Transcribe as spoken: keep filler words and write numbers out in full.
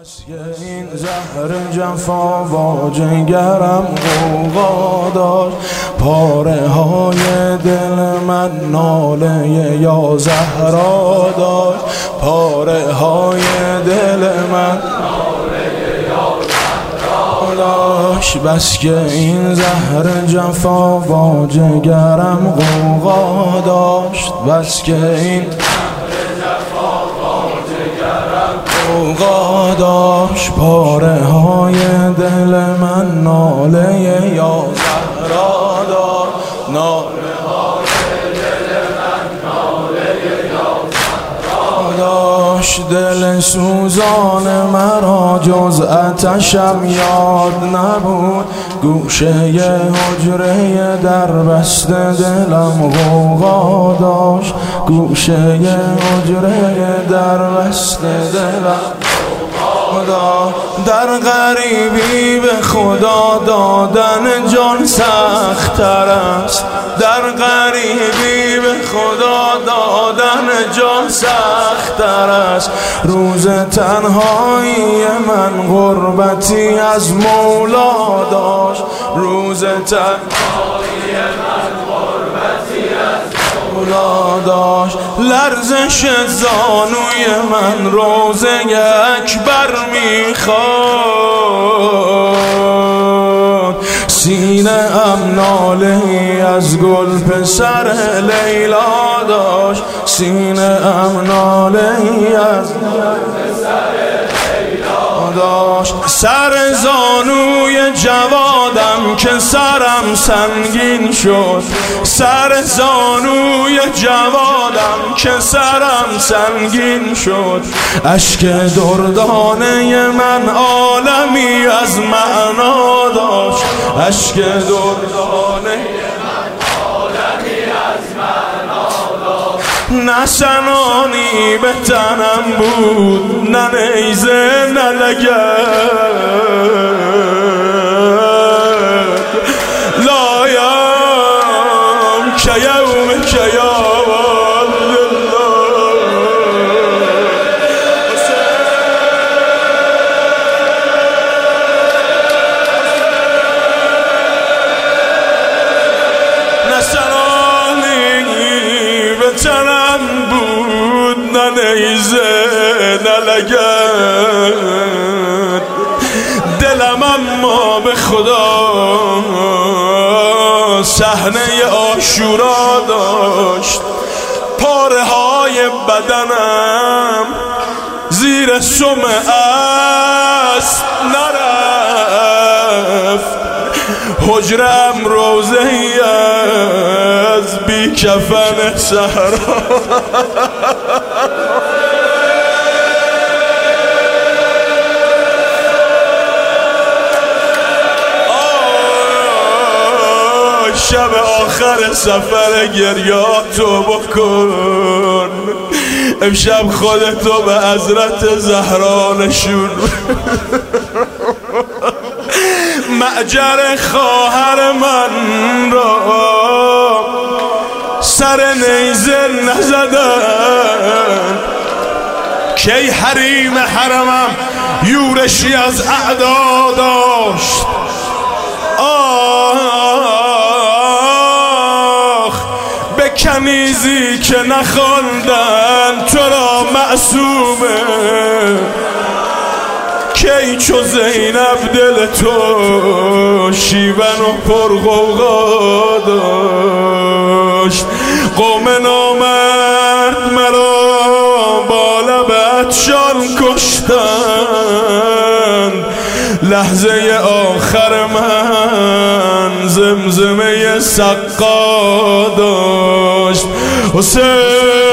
این زهر جفا با جگرم غوغا داشت، پاره های دل من ناله یا زهرا داشت، پاره های دل من ناله یا زهرا داشت. بس که این زهر جفا با جگرم غوغا داشت، بس که این غوغا داشت، پاره های دل من ناله یا زهرا داشت، ناله های دل من ناله یا زهرا داشت. دل سوزان مرا جز آتشم یاد نبود، گوشه حجره در بسته دلم غوغا داشت، گوشه حجره در بسته دلم غوغا. در غریبی به خدا دادن جان سخت تر است، در غریبی به خدا دادن جان سخت تر است. روز تنهایی من غربتی از مولا داشت، روز تنهایی من غربتی از مولا داشت. لرزش زانوی من روزه اکبر میخواد، سینه ام ناله‌ای از گل پسر لیلا داشت، سینه ام ناله‌ای از گل پسر لیلا داشت. سر زانوی جوادم که سرم سنگین شد، سر زانوی جوادم که سرم سنگین شد. اشک دردانه من عالمی از معنا داشت، اشک دردانه من عالمی از معنا داشت. نه سنانی به تنم بود، نه نیزه نه لگد، لایم که یوم که تنم بود، نه نیزه نه لگد، دلم اما به خدا صحنه عاشورا داشت. پاره های بدنم زیر سم اسب نرفت، حجرم روزه ای از بی کفن صحرا. شب آخر سفر گریاتو بکن، امشب خودتو به حضرت زهرا نشون. معجر خواهر من را سر نیزه نزدن، کی حریم حرمم یورشی از اعدا داشت. آخ به کنیزی که نخواندن تو را معصومه، کی چو زینب دل تو شیون و پرغوغا داشت. قوم نامرد مرا با لب عطشان کشتند، لحظه آخر من زمزمه سقا داشت. حسین